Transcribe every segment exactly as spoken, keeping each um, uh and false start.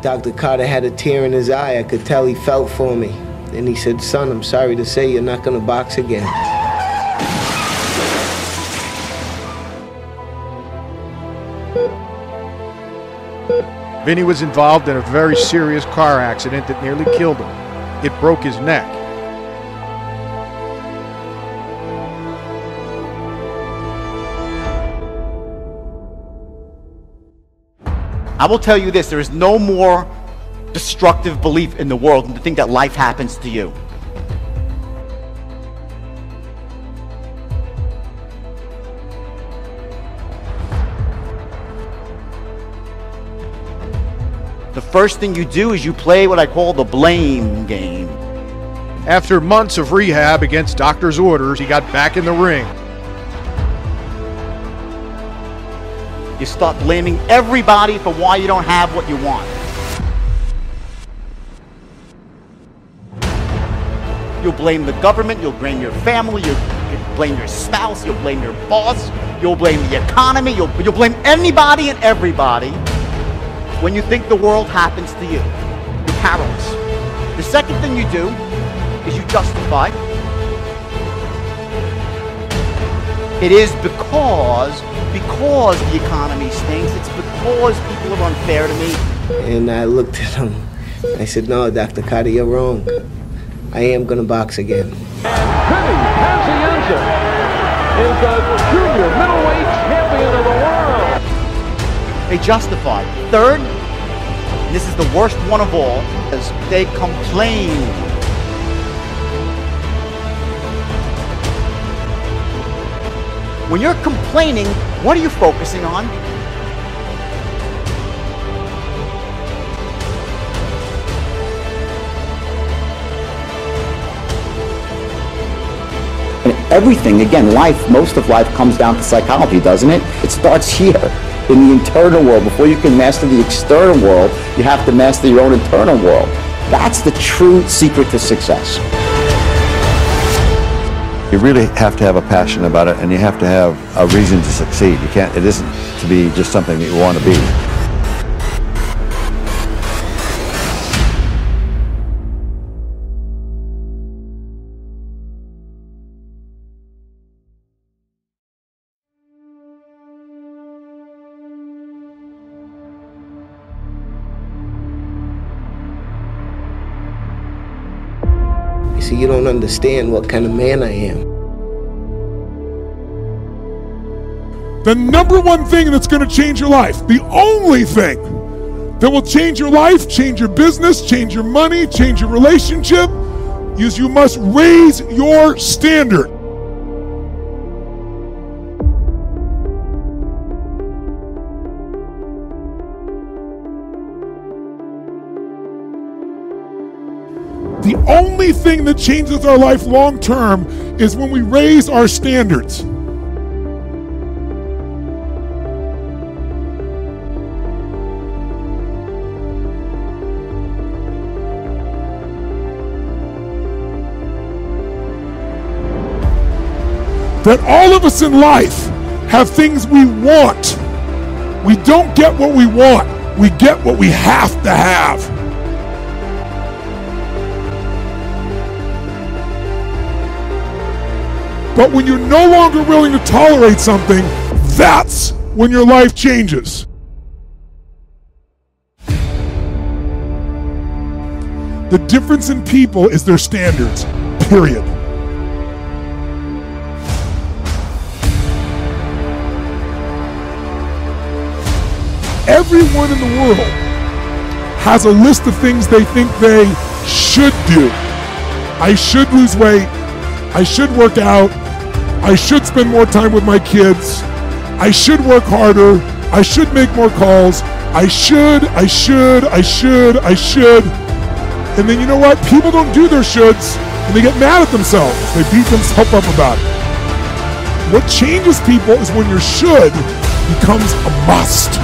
Doctor Carter had a tear in his eye. I could tell he felt for me. And he said, son, I'm sorry to say you're not gonna box again. Vinny was involved in a very serious car accident that nearly killed him. It broke his neck. I will tell you this, there is no more destructive belief in the world than to think that life happens to you. The first thing you do is you play what I call the blame game. After months of rehab against doctor's orders, he got back in the ring. You start blaming everybody for why you don't have what you want. You'll blame the government, you'll blame your family, you'll, you'll blame your spouse, you'll blame your boss, you'll blame the economy, you'll, you'll blame anybody and everybody when you think the world happens to you. You're powerless. The second thing you do is you justify. It is because, because the economy stinks, it's because people are unfair to me. And I looked at him. I said, no, Doctor Carter, you're wrong. I am going to box again. And Vinny Pazienza is the junior middleweight champion of the world. They justify. Third, and this is the worst one of all, is they complain. When you're complaining, what are you focusing on? Everything, again, life, most of life comes down to psychology, doesn't it? It starts here, in the internal world. Before you can master the external world, you have to master your own internal world. That's the true secret to success. You really have to have a passion about it, and you have to have a reason to succeed. You can't, it isn't to be just something that you want to be. See, you don't understand what kind of man I am. The number one thing that's going to change your life, the only thing that will change your life, change your business, change your money, change your relationship, is you must raise your standard. The only thing that changes our life long term is when we raise our standards. That all of us in life have things we want. We don't get what we want. We get what we have to have. But when you're no longer willing to tolerate something, that's when your life changes. The difference in people is their standards, period. Everyone in the world has a list of things they think they should do. I should lose weight. I should work out. I should spend more time with my kids. I should work harder. I should make more calls. I should, I should, I should, I should. And then you know what? People don't do their shoulds and they get mad at themselves. They beat themselves up about it. What changes people is when your should becomes a must.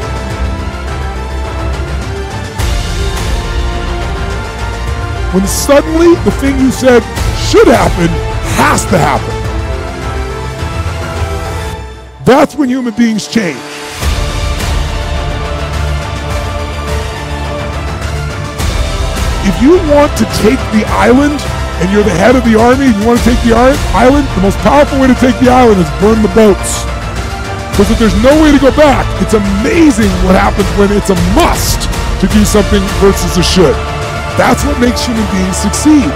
When suddenly the thing you said should happen has to happen. That's when human beings change. if you want to take the island and you're the head of the army and you want to take the island, the most powerful way to take the island is burn the boats. Because if there's no way to go back, it's amazing what happens when it's a must to do something versus a should. That's what makes human beings succeed.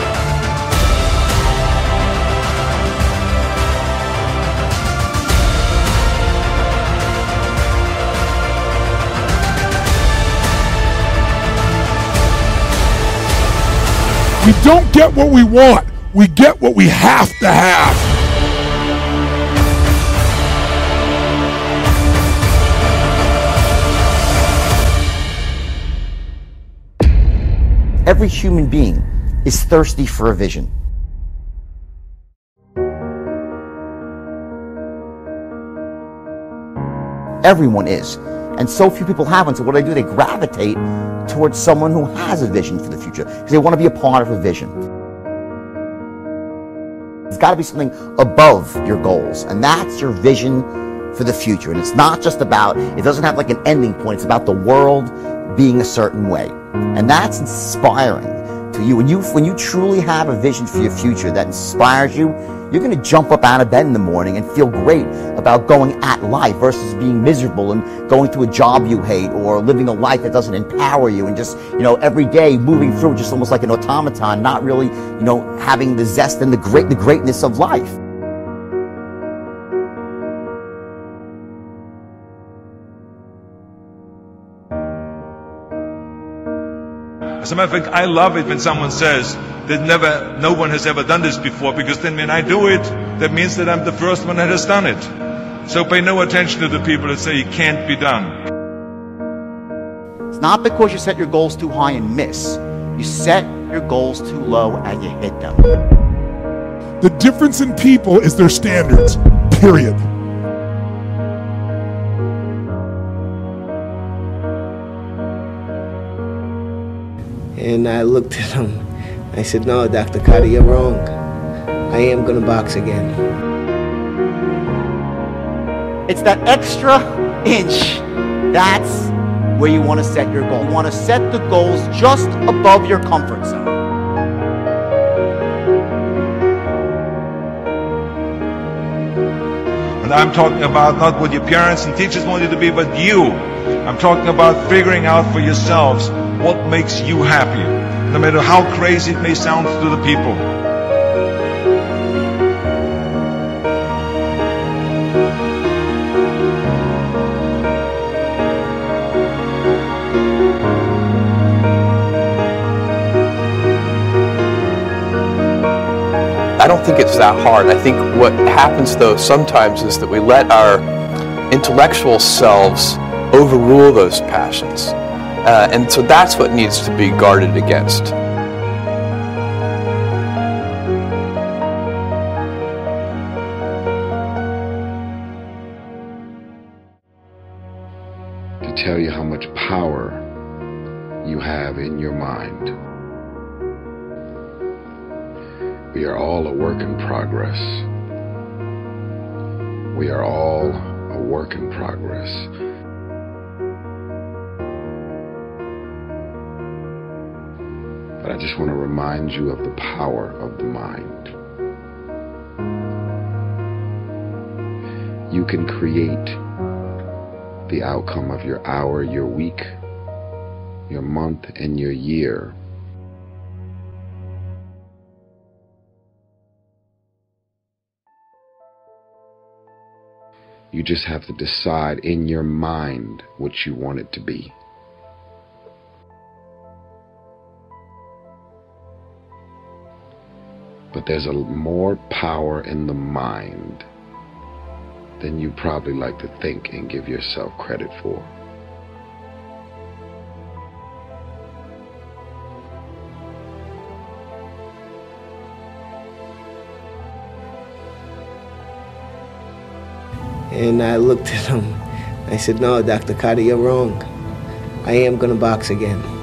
We don't get what we want. We get what we have to have. Every human being is thirsty for a vision. Everyone is. And so few people have, and so what do they do? They gravitate towards someone who has a vision for the future, because they want to be a part of a vision. It's got to be something above your goals, and that's your vision for the future. And it's not just about, it doesn't have like an ending point, it's about the world being a certain way. And that's inspiring to you. When you when you truly have a vision for your future that inspires you, you're going to jump up out of bed in the morning and feel great about going at life versus being miserable and going to a job you hate or living a life that doesn't empower you and just, you know, every day moving through just almost like an automaton, not really, you know, having the zest and the great the greatness of life. As a matter of fact, I love it when someone says that never, no one has ever done this before, because then when I do it, that means that I'm the first one that has done it. So pay no attention to the people that say it can't be done. It's not because you set your goals too high and miss. You set your goals too low and you hit them. The difference in people is their standards, period. And I looked at him. I said, no, Doctor Carter, you're wrong. I am going to box again. It's that extra inch. That's where you want to set your goal. You want to set the goals just above your comfort zone. And I'm talking about not what your parents and teachers want you to be, but you. I'm talking about figuring out for yourselves what makes you happy, no matter how crazy it may sound to the people. I don't think it's that hard. I think what happens though sometimes is that we let our intellectual selves overrule those passions. Uh, and so that's what needs to be guarded against. To tell you how much power you have in your mind. We are all a work in progress. We are all a work in progress. But I just want to remind you of the power of the mind. You can create the outcome of your hour, your week, your month, and your year. You just have to decide in your mind what you want it to be. But there's a more power in the mind than you probably like to think and give yourself credit for. And I looked at him. I said, no, Doctor Carter, you're wrong. I am going to box again.